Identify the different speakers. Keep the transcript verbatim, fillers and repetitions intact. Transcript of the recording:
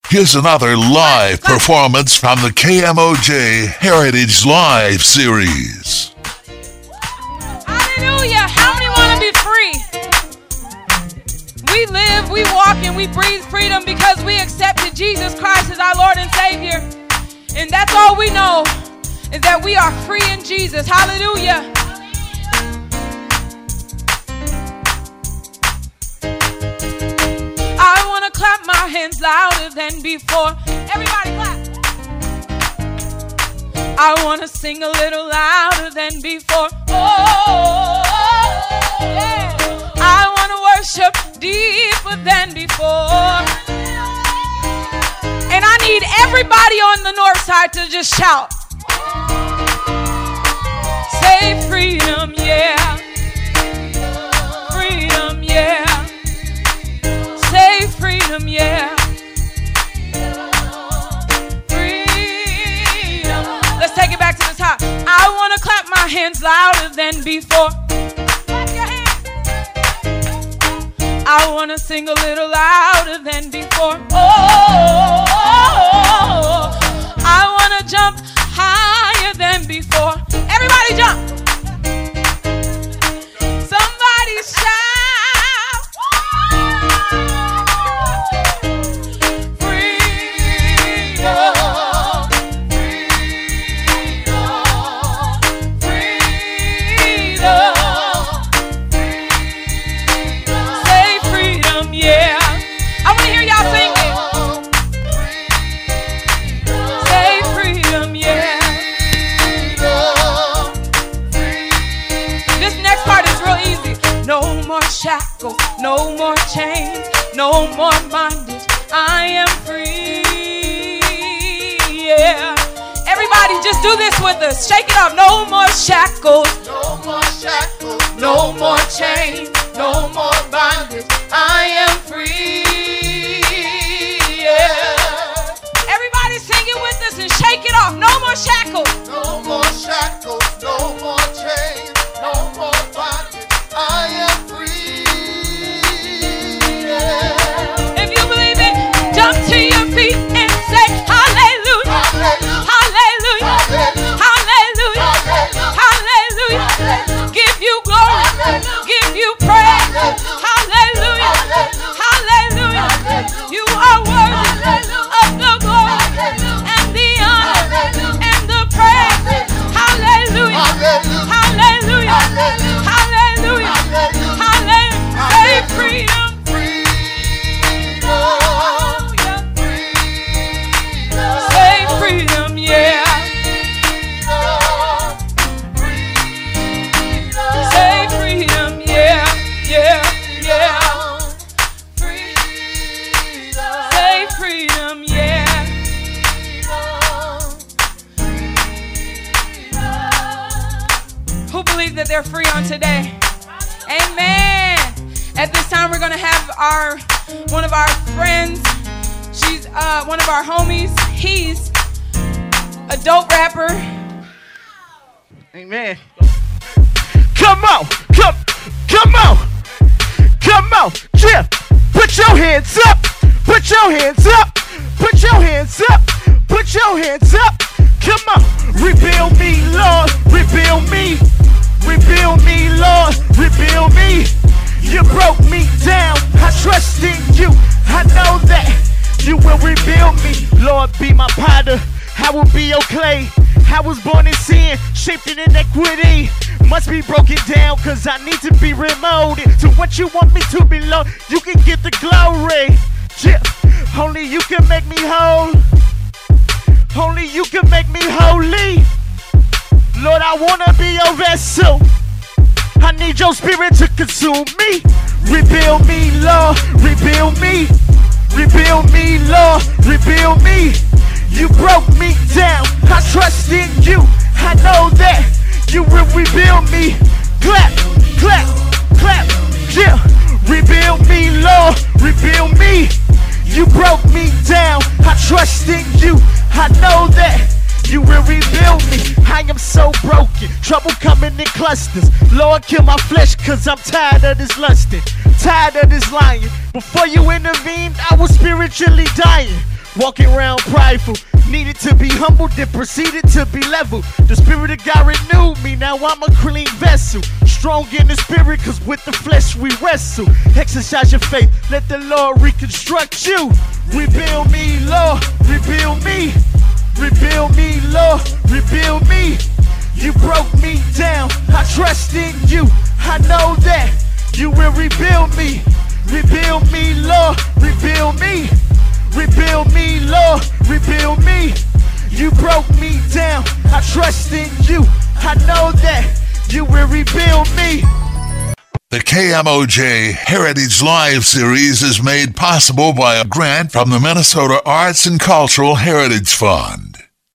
Speaker 1: Here's another live performance from the K M O J Heritage Live series.
Speaker 2: Hallelujah. How many want to be free? We live, we walk, and we breathe freedom because we accepted Jesus Christ as our Lord and Savior. And that's all we know, is that we are free in Jesus. Hallelujah. I want to clap my hands louder than before. Everybody clap. I want to sing a little louder than before. Oh, yeah. I want to worship deeper than before. And I need everybody on the north side to just shout. Say freedom, yeah. Freedom, yeah. Say freedom, yeah. Freedom. Let's take it back to the top. I want to clap my hands louder than before. Clap your hands. I want to sing a little louder than before. Oh, I want to jump higher than before. Everybody jump. Somebody shout. Shackles, no more chains, no more bondage. I am free. Yeah. Everybody just do this with us. Shake it off. No more shackles,
Speaker 3: no more shackles,
Speaker 2: no more chains, no more bondage. I am free. Yeah. Everybody sing it with us and shake it off. No more shackles,
Speaker 3: no more shackles, no more chains, no more bondage. I am free.
Speaker 2: Jump to your feet and say hallelujah, hallelujah, hallelujah, hallelujah, hallelujah. Give you glory, give you praise, hallelujah, hallelujah. You are worthy of the glory and the honor and the praise, hallelujah, hallelujah, hallelujah, hallelujah. Say freedom. Freedom, yeah. Say freedom, yeah, yeah, yeah. Say freedom, yeah. Who believes that they're free on today? Amen. At this time, we're gonna have our one of our friends. She's uh, one of our homies. He's a dope rapper.
Speaker 4: Amen. Come on, come, come on, come on, Jim. Put your hands up, put your hands up, put your hands up, put your hands up. Come on, rebuild me, Lord, rebuild me, rebuild me, Lord, rebuild me. You broke me down, I trust in you, I know that you will rebuild me. Lord, be my potter, I will be your clay. I was born in sin, shaped in inequity. Must be broken down, cause I need to be remolded to what you want me to be, Lord. You can get the glory, yeah. Only you can make me whole. Only you can make me holy. Lord, I wanna be your vessel. I need your spirit to consume me. Rebuild me, Lord, rebuild me. Rebuild me, Lord, rebuild me. You broke me down, I trust in you. I know that you will rebuild me. Clap, clap, clap, yeah. Rebuild me, Lord, rebuild me. You broke me down, I trust in you. I know that you will rebuild me. I am so broken, trouble coming in clusters. Lord, kill my flesh, cause I'm tired of this lusting, tired of this lying. Before you intervened, I was spiritually dying. walking around prideful. Needed to be humbled, then proceeded to be leveled. The spirit of God renewed me, now I'm a clean vessel. Strong in the spirit, cause with the flesh we wrestle. Exercise your faith, let the Lord reconstruct you. Rebuild me, Lord, rebuild me. Rebuild me, Lord, rebuild me. You broke me down, I trust in you. I know that you will rebuild me. Rebuild me, Lord, rebuild me. Rebuild me, Lord, rebuild me. You broke me down, I trust in you. I know that you will rebuild me.
Speaker 1: The K M O J Heritage Live series is made possible by a grant from the Minnesota Arts and Cultural Heritage Fund.